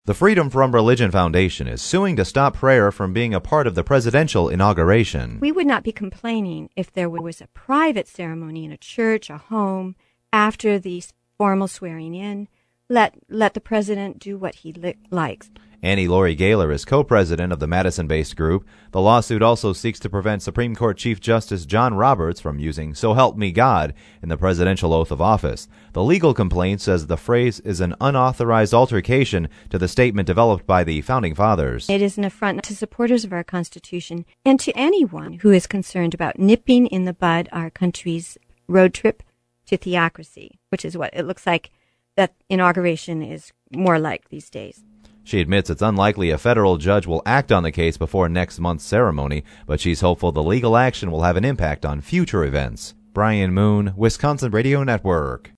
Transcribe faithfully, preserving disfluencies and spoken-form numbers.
The Freedom from Religion Foundation is suing to stop prayer from being a part of the presidential inauguration. We would not be complaining if there was a private ceremony in a church, a home, after the formal swearing in. Let let the president do what he li- likes. Annie Laurie Gaylor is co-president of the Madison-based group. The lawsuit also seeks to prevent Supreme Court Chief Justice John Roberts from using "So help me God" in the presidential oath of office. The legal complaint says the phrase is an unauthorized altercation to the statement developed by the Founding Fathers. It is an affront to supporters of our Constitution and to anyone who is concerned about nipping in the bud our country's road trip to theocracy, which is what it looks like that inauguration is more like these days. She admits it's unlikely a federal judge will act on the case before next month's ceremony, but she's hopeful the legal action will have an impact on future events. Brian Moon, Wisconsin Radio Network.